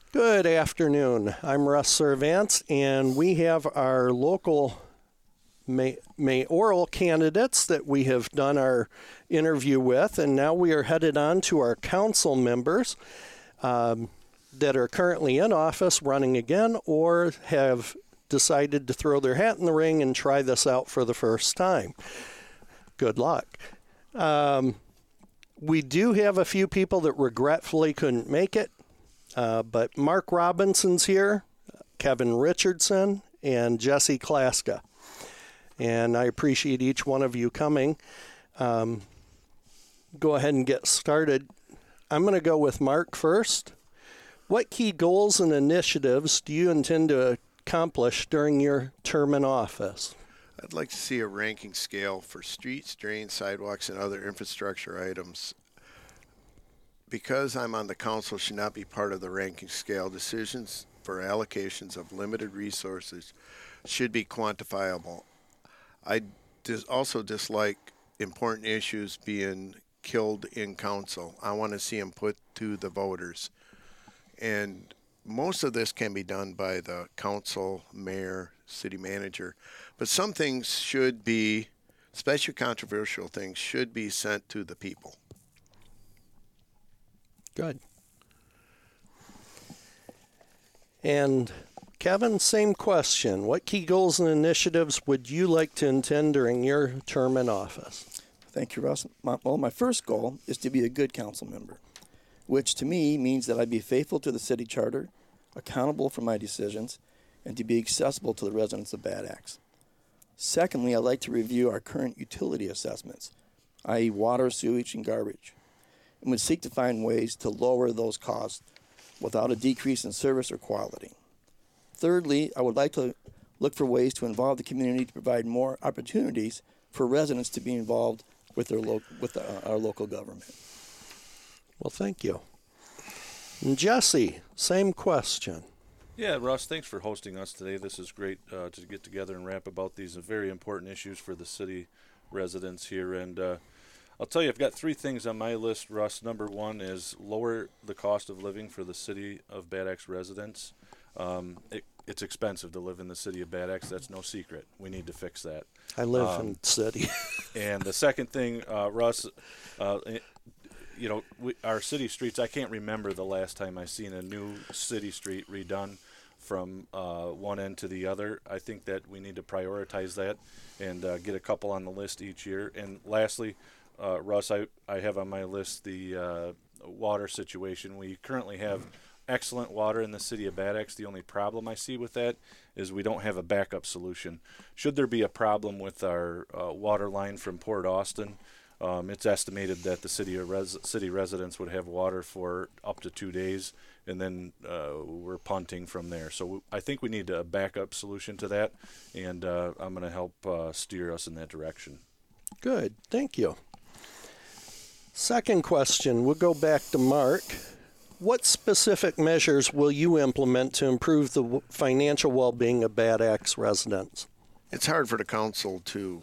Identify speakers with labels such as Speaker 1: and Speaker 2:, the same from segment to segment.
Speaker 1: Good afternoon. I'm Russ Servance, and we have our local mayoral candidates that we have done our interview with, and now we are headed on to our council members that are currently in office, running again, or have decided to throw their hat in the ring and try this out for the first time. Good luck. We do have a few people that regretfully couldn't make it. But Mark Robinson's here, Kevin Richardson, and Jesse Klaska. And I appreciate each one of you coming. Go ahead and get started. I'm going to go with Mark first. What key goals and initiatives do you intend to accomplish during your term in office?
Speaker 2: I'd like to see a ranking scale for streets, drains, sidewalks, and other infrastructure items. Because I'm on the council, should not be part of the ranking scale. Decisions for allocations of limited resources should be quantifiable. I also dislike important issues being killed in council. I want to see them put to the voters. And most of this can be done by the council, mayor, city manager. But some things should be, especially controversial things, should be sent to the people.
Speaker 1: Good. And Kevin, same question. What key goals and initiatives would you like to intend during your term in office?
Speaker 3: Thank you, Russ. My first goal is to be a good council member, which to me means that I be faithful to the city charter, accountable for my decisions, and to be accessible to the residents of Bad Axe. Secondly, I'd like to review our current utility assessments, i.e. water, sewage, and garbage, and would seek to find ways to lower those costs without a decrease in service or quality. Thirdly, I would like to look for ways to involve the community to provide more opportunities for residents to be involved with our local government.
Speaker 1: Well, thank you. And Jesse, same question.
Speaker 4: Yeah, Russ, thanks for hosting us today. This is great to get together and rap about these very important issues for the city residents here. And I'll tell you, I've got 3 things on my list, Russ. Number 1 is lower the cost of living for the city of Bad Axe residents. It's expensive to live in the city of Bad Axe. That's no secret. We need to fix that.
Speaker 1: I live in the city.
Speaker 4: And the second thing, Russ, our city streets, I can't remember the last time I seen a new city street redone from one end to the other. I think that we need to prioritize that and get a couple on the list each year. And lastly, Russ, I have on my list the water situation. We currently have excellent water in the city of Bad Axe. The only problem I see with that is we don't have a backup solution. Should there be a problem with our water line from Port Austin, it's estimated that the city residents would have water for up to 2 days, and then we're punting from there. So I think we need a backup solution to that, and I'm going to help steer us in that direction.
Speaker 1: Good. Thank you. Second question, we'll go back to Mark. What specific measures will you implement to improve the financial well-being of Bad Axe residents?
Speaker 2: It's hard for the council to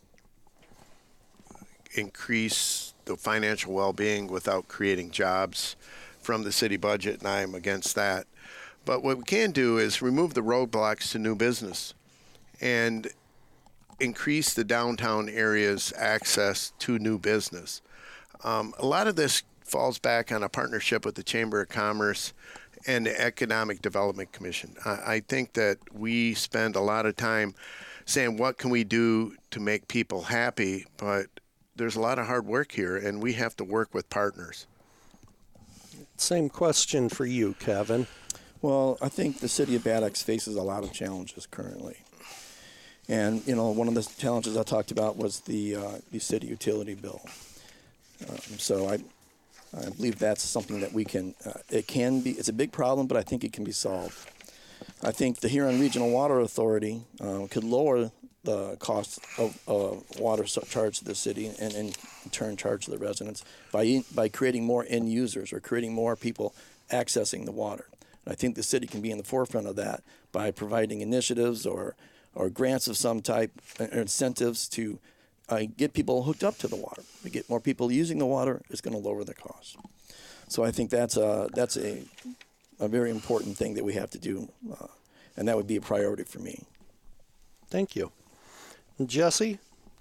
Speaker 2: increase the financial well-being without creating jobs from the city budget, and I'm against that. But what we can do is remove the roadblocks to new business and increase the downtown area's access to new business. A lot of this falls back on a partnership with the Chamber of Commerce and the Economic Development Commission. I think that we spend a lot of time saying, what can we do to make people happy? But there's a lot of hard work here, and we have to work with partners.
Speaker 1: Same question for you, Kevin.
Speaker 3: Well, I think the city of Bad Axe faces a lot of challenges currently. And, one of the challenges I talked about was the city utility bill. So I believe that's something that we can, it's a big problem, but I think it can be solved. I think the Huron Regional Water Authority could lower the cost of water charged to the city and in turn charge to the residents by creating more end users or creating more people accessing the water. And I think the city can be in the forefront of that by providing initiatives or grants of some type, or incentives to get people hooked up to the water. To get more people using the water is going to lower the cost. So I think that's a a very important thing that we have to do, and that would be a priority for me.
Speaker 1: Thank you. Jesse?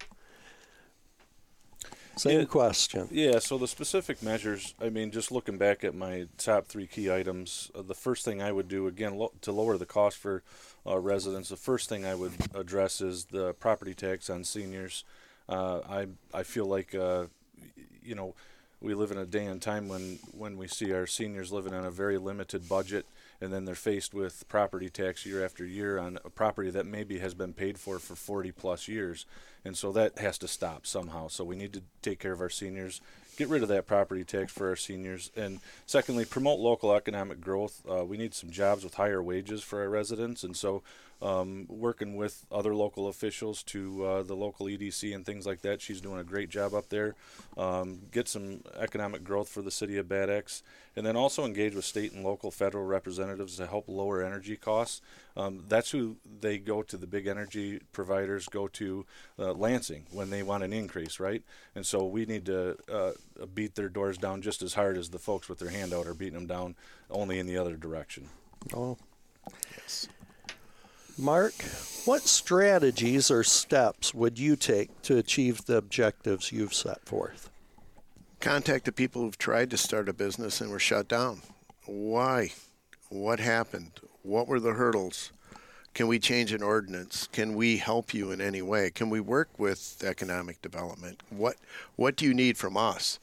Speaker 1: Same question.
Speaker 4: Yeah, so the specific measures, I mean, just looking back at my top 3 key items, the first thing I would do, again, to lower the cost for residents, the first thing I would address is the property tax on seniors. I feel like, you know, we live in a day and time when we see our seniors living on a very limited budget, and then they're faced with property tax year after year on a property that maybe has been paid for 40 plus years. And so that has to stop somehow. So we need to take care of our seniors, get rid of that property tax for our seniors. And secondly, promote local economic growth. We need some jobs with higher wages for our residents. And so working with other local officials to the local EDC and things like that, she's doing a great job up there. Get some economic growth for the city of Bad Axe. And then also engage with state and local federal representatives to help lower energy costs. That's who they go to, the big energy providers go to Lansing when they want an increase, right? And so we need to beat their doors down just as hard as the folks with their hand out are beating them down, only in the other direction.
Speaker 1: Oh.
Speaker 2: Yes.
Speaker 1: Mark, what strategies or steps would you take to achieve the objectives you've set forth?
Speaker 2: Contact the people who've tried to start a business and were shut down. Why? What happened? What were the hurdles? Can we change an ordinance? Can we help you in any way? Can we work with economic development? What do you need from us?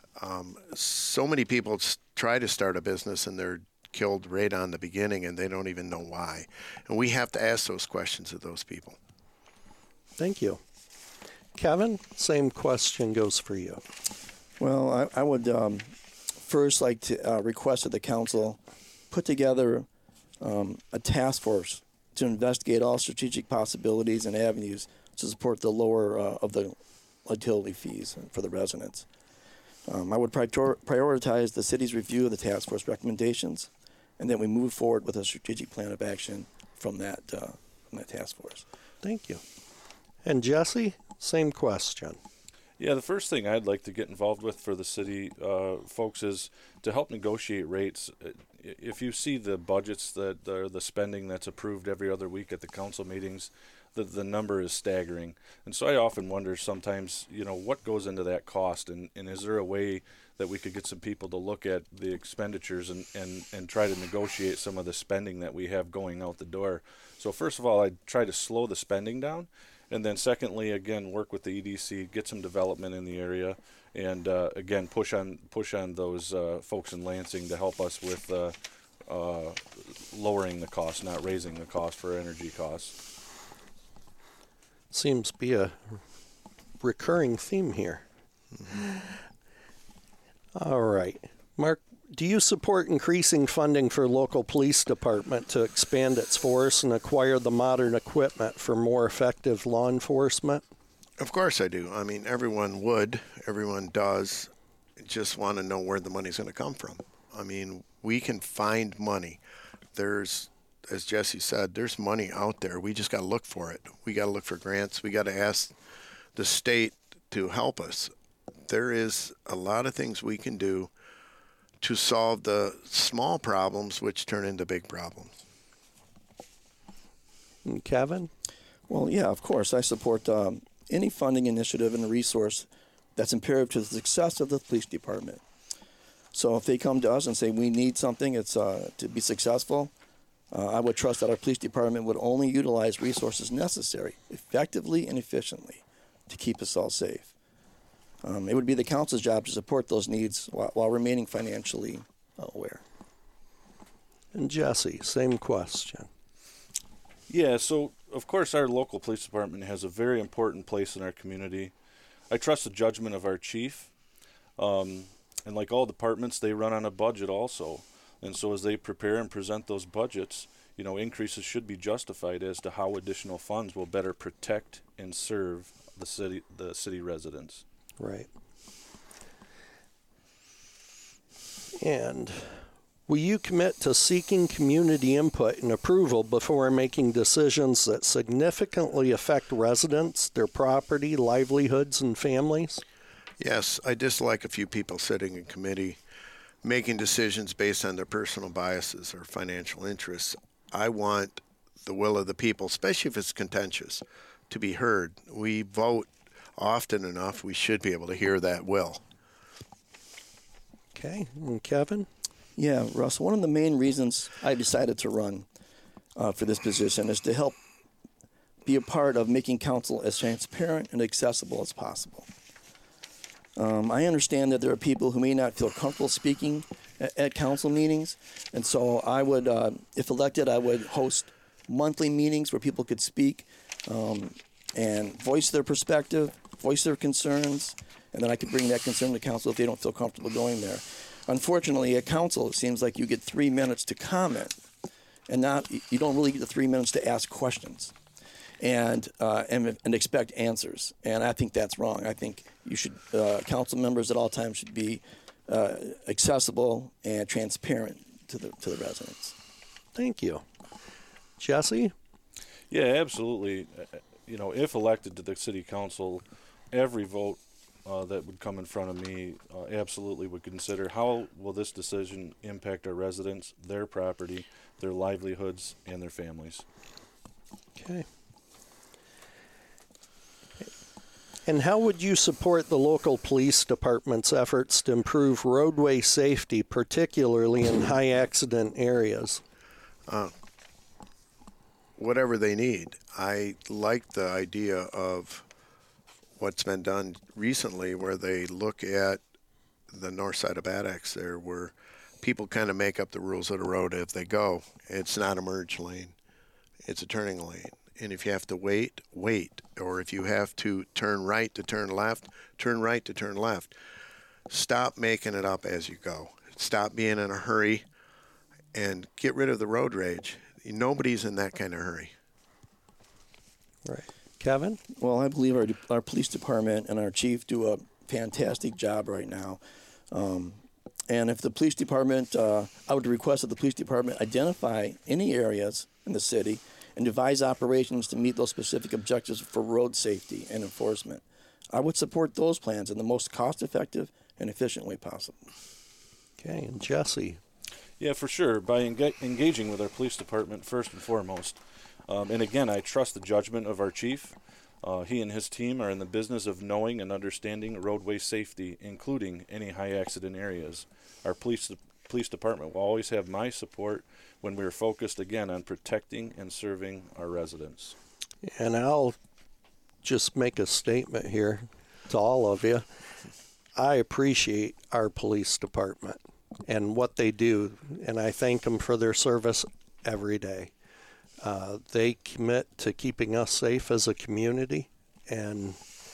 Speaker 2: So many people try to start a business and they're killed right on the beginning and they don't even know why. And we have to ask those questions of those people.
Speaker 1: Thank you. Kevin, same question goes for you.
Speaker 3: Well, I would first like to request that the council put together a task force to investigate all strategic possibilities and avenues to support the lower of the utility fees for the residents. I would prioritize the city's review of the task force recommendations, and then we move forward with a strategic plan of action from that task force.
Speaker 1: Thank you. And Jesse, same question.
Speaker 4: Yeah, the first thing I'd like to get involved with for the city folks is to help negotiate rates. If you see the budgets that are the spending that's approved every other week at the council meetings, the number is staggering. And so I often wonder sometimes, you know, what goes into that cost, and is there a way that we could get some people to look at the expenditures and try to negotiate some of the spending that we have going out the door. So first of all, I'd try to slow the spending down. And then secondly, again, work with the EDC, get some development in the area, and again, push on those folks in Lansing to help us with lowering the cost, not raising the cost for energy costs.
Speaker 1: Seems to be a recurring theme here. Mm-hmm. All right. Mark, do you support increasing funding for local police department to expand its force and acquire the modern equipment for more effective law enforcement?
Speaker 2: Of course I do. I mean, everyone would. Everyone does. Just want to know where the money's going to come from. I mean, we can find money. There's, as Jesse said, there's money out there. We just got to look for it. We got to look for grants. We got to ask the state to help us. There is a lot of things we can do to solve the small problems which turn into big problems.
Speaker 1: And Kevin?
Speaker 3: Well, yeah, of course. I support any funding initiative and resource that's imperative to the success of the police department. So if they come to us and say we need something to be successful, I would trust that our police department would only utilize resources necessary effectively and efficiently to keep us all safe. It would be the council's job to support those needs while remaining financially aware.
Speaker 1: And Jesse, same question.
Speaker 4: Yeah, so of course our local police department has a very important place in our community. I trust the judgment of our chief. And like all departments, they run on a budget also. And so as they prepare and present those budgets, you know, increases should be justified as to how additional funds will better protect and serve the city residents.
Speaker 1: Right. And will you commit to seeking community input and approval before making decisions that significantly affect residents, their property, livelihoods, and families?
Speaker 2: Yes, I dislike a few people sitting in committee making decisions based on their personal biases or financial interests. I want the will of the people, especially if it's contentious, to be heard. We vote often enough, we should be able to hear that will.
Speaker 1: Okay, and Kevin?
Speaker 3: Yeah, Russ, one of the main reasons I decided to run for this position is to help be a part of making council as transparent and accessible as possible. I understand that there are people who may not feel comfortable speaking at council meetings, and so I would, if elected, I would host monthly meetings where people could speak and voice their perspective, voice their concerns, and then I could bring that concern to council if they don't feel comfortable going there. Unfortunately, at council, it seems like you get 3 minutes to comment, and you don't really get the 3 minutes to ask questions and expect answers. And I think that's wrong. I think you should, council members at all times should be accessible and transparent to the residents.
Speaker 1: Thank you. Jesse?
Speaker 4: Yeah, absolutely. If elected to the city council, every vote that would come in front of me absolutely would consider how will this decision impact our residents, their property, their livelihoods, and their families.
Speaker 1: Okay. And how would you support the local police department's efforts to improve roadway safety, particularly in high accident areas?
Speaker 2: Whatever they need. I like the idea of what's been done recently where they look at the north side of Bad Axe there where people kind of make up the rules of the road as they go. It's not a merge lane. It's a turning lane. And if you have to wait, wait. Or if you have to turn right to turn left, turn right to turn left. Stop making it up as you go. Stop being in a hurry and get rid of the road rage. Nobody's in that kind of hurry.
Speaker 1: Right. Kevin?
Speaker 3: Well, I believe our police department and our chief do a fantastic job right now. And if the police department, I would request that the police department identify any areas in the city and devise operations to meet those specific objectives for road safety and enforcement. I would support those plans in the most cost-effective and efficient way possible.
Speaker 1: Okay, and Jesse?
Speaker 4: Yeah, for sure. By engaging with our police department first and foremost. And again, I trust the judgment of our chief. He and his team are in the business of knowing and understanding roadway safety, including any high accident areas. Our police department will always have my support when we are focused, again, on protecting and serving our residents.
Speaker 1: And I'll just make a statement here to all of you. I appreciate our police department and what they do, and I thank them for their service every day. They commit to keeping us safe as a community, and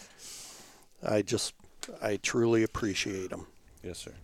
Speaker 1: I truly appreciate them.
Speaker 4: Yes, sir.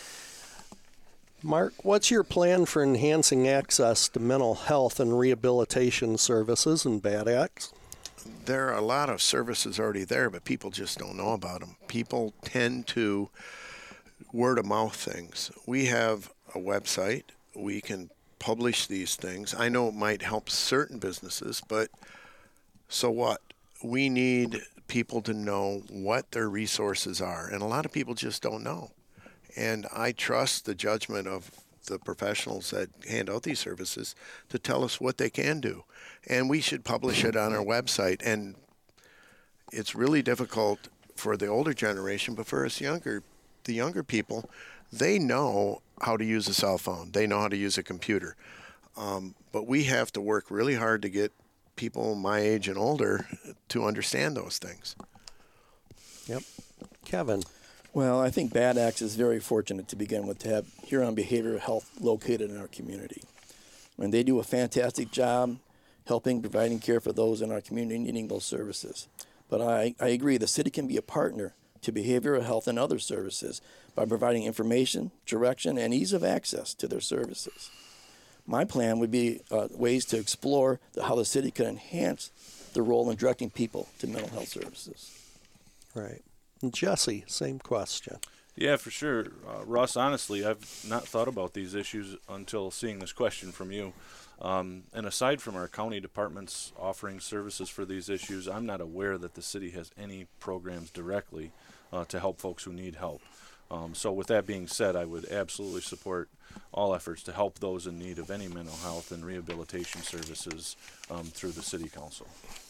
Speaker 1: Mark, what's your plan for enhancing access to mental health and rehabilitation services in Bad Axe?
Speaker 2: There are a lot of services already there, but people just don't know about them. People tend to word of mouth things. We have a website. We can publish these things. I know it might help certain businesses, but so what? We need people to know what their resources are, and a lot of people just don't know. And I trust the judgment of the professionals that hand out these services to tell us what they can do. And we should publish it on our website. And it's really difficult for the older generation, but for us the younger people, they know how to use a cell phone. They know how to use a computer. But we have to work really hard to get people my age and older to understand those things.
Speaker 1: Yep. Kevin?
Speaker 3: Well, I think Bad Axe is very fortunate to begin with to have Huron Behavioral Health located in our community. And they do a fantastic job providing care for those in our community needing those services. But I agree, the city can be a partner to behavioral health and other services by providing information, direction, and ease of access to their services. My plan would be ways to explore how the city can enhance the role in directing people to mental health services.
Speaker 1: Right. And Jesse, same question.
Speaker 4: Yeah, for sure. Russ, honestly, I've not thought about these issues until seeing this question from you. And aside from our county departments offering services for these issues, I'm not aware that the city has any programs directly to help folks who need help. So with that being said, I would absolutely support all efforts to help those in need of any mental health and rehabilitation services through the City Council.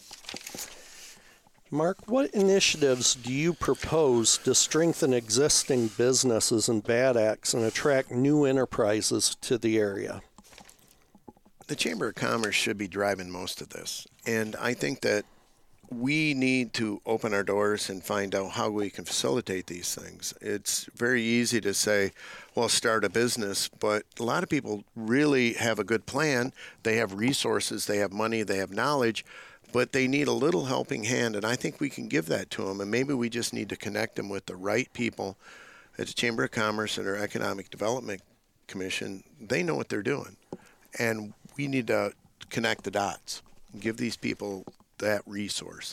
Speaker 1: Mark, what initiatives do you propose to strengthen existing businesses in Bad Axe and attract new enterprises to the area?
Speaker 2: The Chamber of Commerce should be driving most of this. And I think that we need to open our doors and find out how we can facilitate these things. It's very easy to say, well, start a business, but a lot of people really have a good plan. They have resources, they have money, they have knowledge, but they need a little helping hand, and I think we can give that to them. And maybe we just need to connect them with the right people at the Chamber of Commerce and our Economic Development Commission. They know what they're doing, and we need to connect the dots, give these people that resource.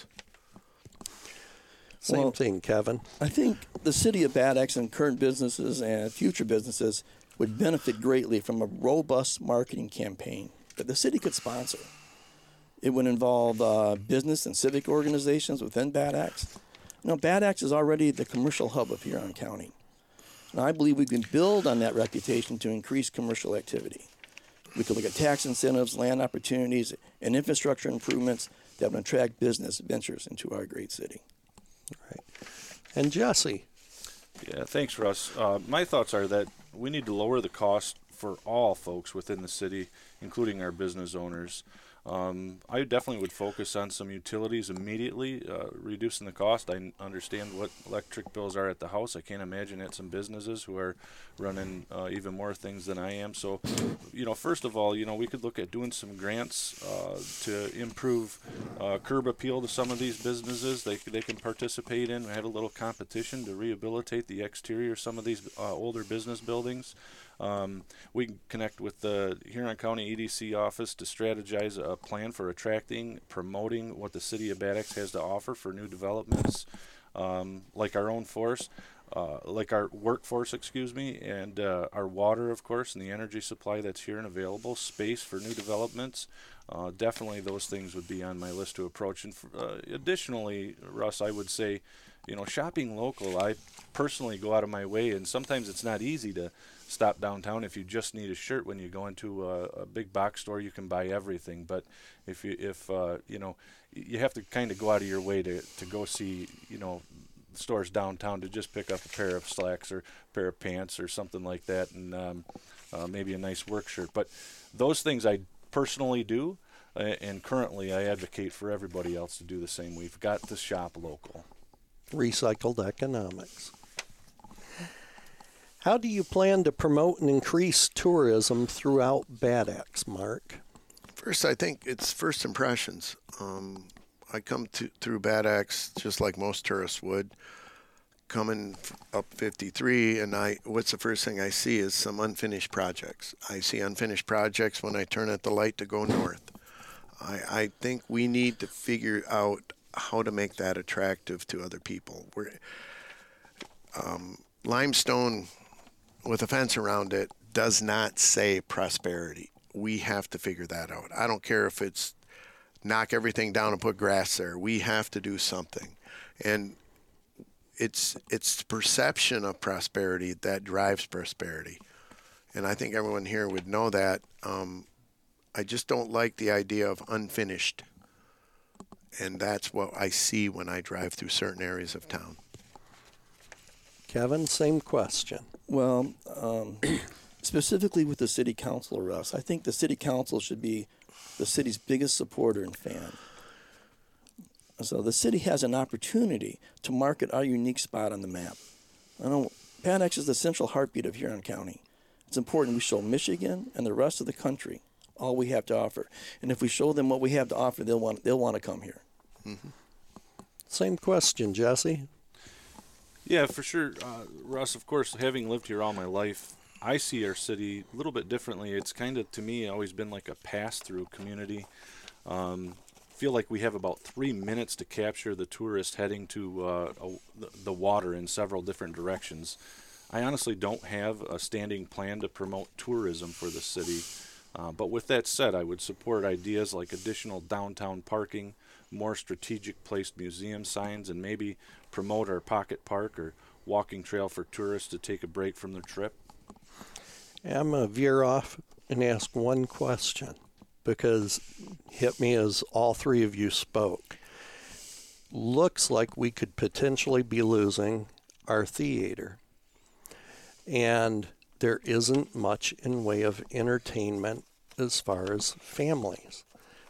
Speaker 1: Same thing, Kevin.
Speaker 3: I think the city of Bad Axe and current businesses and future businesses would benefit greatly from a robust marketing campaign that the city could sponsor. It would involve business and civic organizations within Bad Axe. You know, Bad Axe is already the commercial hub of Huron County. And I believe we can build on that reputation to increase commercial activity. We could look at tax incentives, land opportunities, and infrastructure improvements that would attract business ventures into our great city.
Speaker 1: Right. And Jesse.
Speaker 4: Yeah, thanks, Russ. My thoughts are that we need to lower the cost for all folks within the city, including our business owners. I definitely would focus on some utilities immediately, reducing the cost. I understand what electric bills are at the house. I can't imagine at some businesses who are running even more things than I am. So, first of all, we could look at doing some grants to improve curb appeal to some of these businesses. They can participate in. We have a little competition to rehabilitate the exterior of some of these older business buildings. We can connect with the Huron County EDC office to strategize a plan for attracting, promoting what the city of Bad Axe has to offer for new developments, like our own force, like our workforce, and our water, of course, and the energy supply that's here and available, space for new developments. Definitely those things would be on my list to approach. And additionally, Russ, I would say, shopping local, I personally go out of my way, and sometimes it's not easy to stop downtown if you just need a shirt. When you go into a big box store, you can buy everything. But if you have to kind of go out of your way to go see, stores downtown to just pick up a pair of slacks or a pair of pants or something like that, and maybe a nice work shirt. But those things I personally do, and currently I advocate for everybody else to do the same. We've got to shop local.
Speaker 1: Recycled economics. How do you plan to promote and increase tourism throughout Bad Axe, Mark?
Speaker 2: First, I think it's first impressions. I come through Bad Axe just like most tourists would, coming up 53, and what's the first thing I see is some unfinished projects. I see unfinished projects when I turn at the light to go north. I think we need to figure out how to make that attractive to other people. Limestone with a fence around it does not say prosperity. We have to figure that out. I don't care if it's knock everything down and put grass there. We have to do something. And it's the perception of prosperity that drives prosperity. And I think everyone here would know that. I just don't like the idea of unfinished. And that's what I see when I drive through certain areas of town.
Speaker 1: Kevin, same question.
Speaker 3: Well, specifically with the city council, Russ, I think the city council should be the city's biggest supporter and fan. So the city has an opportunity to market our unique spot on the map. I know Bad Axe is the central heartbeat of Huron County. It's important we show Michigan and the rest of the country all we have to offer. And if we show them what we have to offer, they'll want to come here.
Speaker 2: Mm-hmm.
Speaker 1: Same question, Jesse.
Speaker 4: Yeah, for sure. Russ, of course, having lived here all my life, I see our city a little bit differently. It's kind of, to me, always been like a pass-through community. Feel like we have about 3 minutes to capture the tourist heading to the water in several different directions. I honestly don't have a standing plan to promote tourism for the city. But with that said, I would support ideas like additional downtown parking, more strategic placed museum signs, and maybe promote our pocket park or walking trail for tourists to take a break from their trip.
Speaker 1: I'm going to veer off and ask one question because hit me as all three of you spoke. Looks like we could potentially be losing our theater. And there isn't much in way of entertainment as far as families.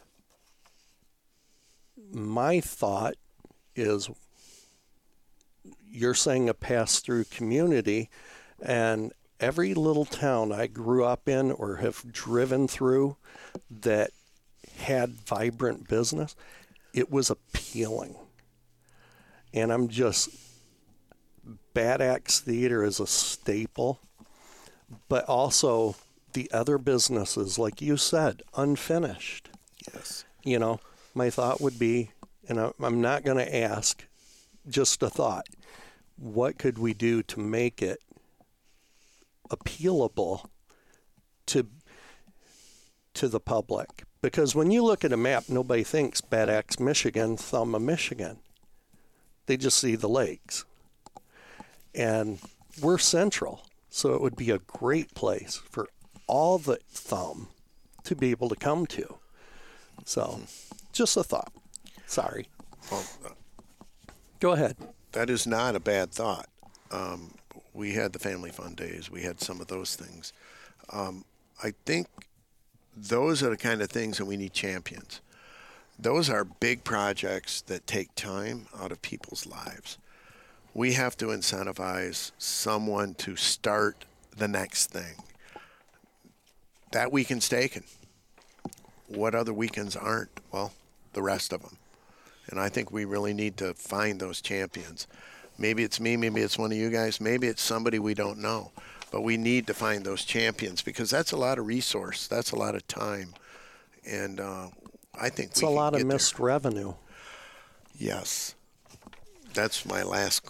Speaker 1: My thought is you're saying a pass-through community, and every little town I grew up in or have driven through that had vibrant business, it was appealing. And I'm just, Bad Axe Theater is a staple, but also the other businesses, like you said, unfinished.
Speaker 2: Yes.
Speaker 1: You know, my thought would be, and I'm not going to ask, just a thought, what could we do to make it appealable to the public? Because when you look at a map, nobody thinks Bad Axe, Michigan, Thumb, Michigan. They just see the lakes. And we're central, so it would be a great place for all the Thumb to be able to come to. So, just a thought. Sorry.
Speaker 2: Well,
Speaker 1: Go ahead.
Speaker 2: that is not a bad thought. We had the family fun days. We had some of those things. I think those are the kind of things that we need champions. Those are big projects that take time out of people's lives. We have to incentivize someone to start the next thing. That weekend's taken. What other weekends aren't? Well, the rest of them. And I think we really need to find those champions. Maybe it's me, maybe it's one of you guys, maybe it's somebody we don't know. But we need to find those champions because that's a lot of resource. That's a lot of time. And I think
Speaker 1: It's a lot of missed revenue.
Speaker 2: Yes. That's my last.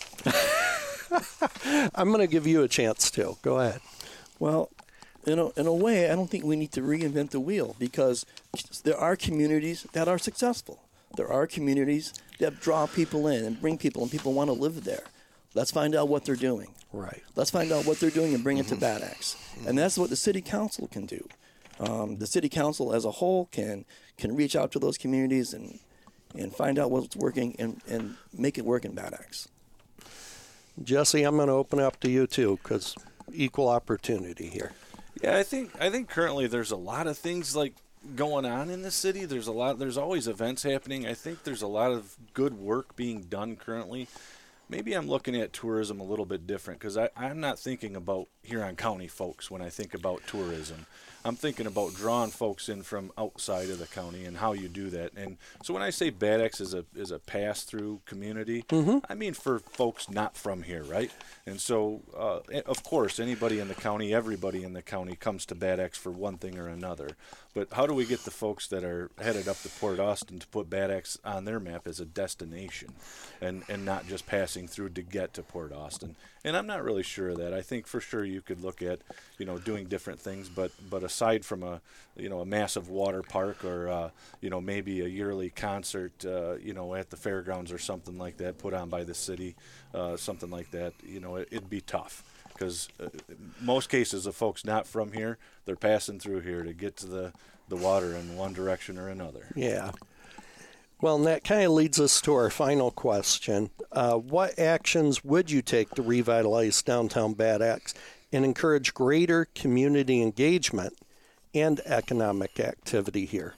Speaker 1: I'm going to give you a chance too. Go ahead.
Speaker 3: Well, in a way, I don't think we need to reinvent the wheel because there are communities that are successful. There are communities that draw people in and bring people, and people want to live there. Let's find out what they're doing.
Speaker 1: Right.
Speaker 3: Let's find out what they're doing and bring it to Bad Axe. And that's what the city council can do. The city council as a whole can reach out to those communities and find out what's working and make it work in Bad Axe.
Speaker 1: Jesse, I'm going to open up to you too because equal opportunity here.
Speaker 4: Yeah, I think currently there's a lot of things like going on in the city. There's always events happening. I think there's a lot of good work being done currently. Maybe I'm looking at tourism a little bit different because I'm not thinking about Huron County folks when I think about tourism. I'm thinking about drawing folks in from outside of the county and how you do that. And so when I say Bad Axe is a pass-through community, I mean for folks not from here, right? And so, of course, anybody in the county, everybody in the county comes to Bad Axe for one thing or another. But how do we get the folks that are headed up to Port Austin to put Bad Axe on their map as a destination and not just passing through to get to Port Austin? And I'm not really sure of that. I think for sure you could look at, doing different things, but aside from a massive water park or, maybe a yearly concert, at the fairgrounds or something like that put on by the city, something like that, it'd be tough. Because most cases of folks not from here, they're passing through here to get to the water in one direction or another.
Speaker 1: Yeah. Well, and that kind of leads us to our final question. What actions would you take to revitalize downtown Bad Axe and encourage greater community engagement and economic activity here?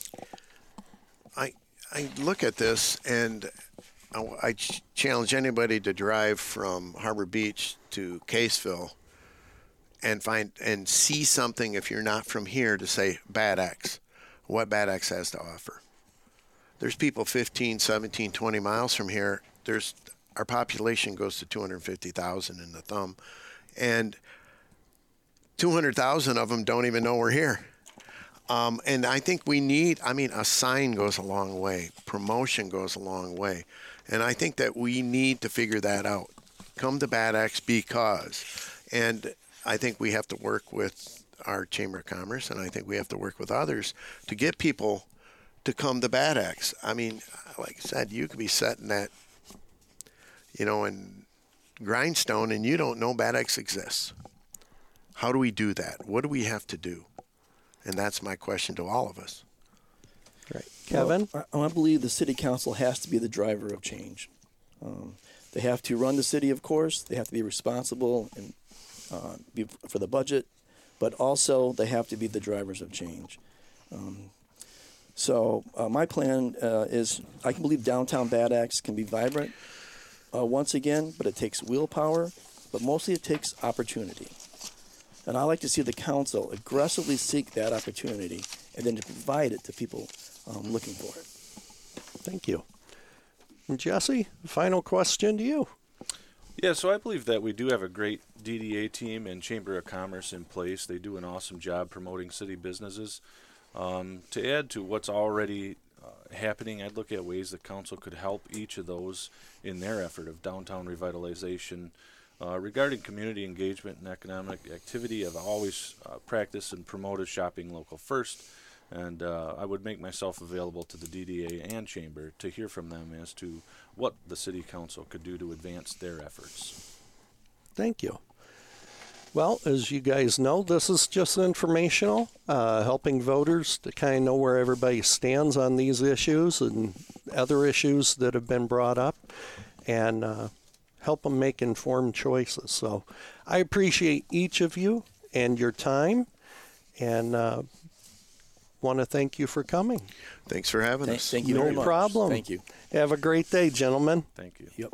Speaker 2: I look at this and I challenge anybody to drive from Harbor Beach to Caseville and see something if you're not from here to say Bad Axe, what Bad Axe has to offer. There's people 15, 17, 20 miles from here. Our population goes to 250,000 in the Thumb, and 200,000 of them don't even know we're here. And I think we need, a sign goes a long way. Promotion goes a long way. And I think that we need to figure that out. Come to Bad Axe because. And I think we have to work with our Chamber of Commerce, and I think we have to work with others to get people to come to Bad Axe. Like I said, you could be setting that, in grindstone and you don't know Bad X exists. How do we do that? What do we have to do? And that's my question to all of us.
Speaker 1: Right. Kevin?
Speaker 3: Well, I believe the city council has to be the driver of change. They have to run the city, of course. They have to be responsible and for the budget, but also they have to be the drivers of change. So my plan is I can believe downtown Bad Axe can be vibrant once again, but it takes willpower, but mostly it takes opportunity. And I like to see the council aggressively seek that opportunity and then to provide it to people looking for it.
Speaker 1: Thank you. And Jesse, final question to you.
Speaker 4: Yeah, so I believe that we do have a great DDA team and Chamber of Commerce in place. They do an awesome job promoting city businesses. To add to what's already happening, I'd look at ways the council could help each of those in their effort of downtown revitalization. Regarding community engagement and economic activity, I've always practiced and promoted shopping local first, and I would make myself available to the DDA and Chamber to hear from them as to what the City Council could do to advance their efforts.
Speaker 1: Thank you. Well, as you guys know, this is just informational, helping voters to kind of know where everybody stands on these issues and other issues that have been brought up, and help them make informed choices. So I appreciate each of you and your time, and want to thank you for coming.
Speaker 2: Thanks for having us.
Speaker 3: Thank you very much.
Speaker 1: No problem.
Speaker 3: Thank you.
Speaker 1: Have a great day, gentlemen.
Speaker 4: Thank you.
Speaker 3: Yep.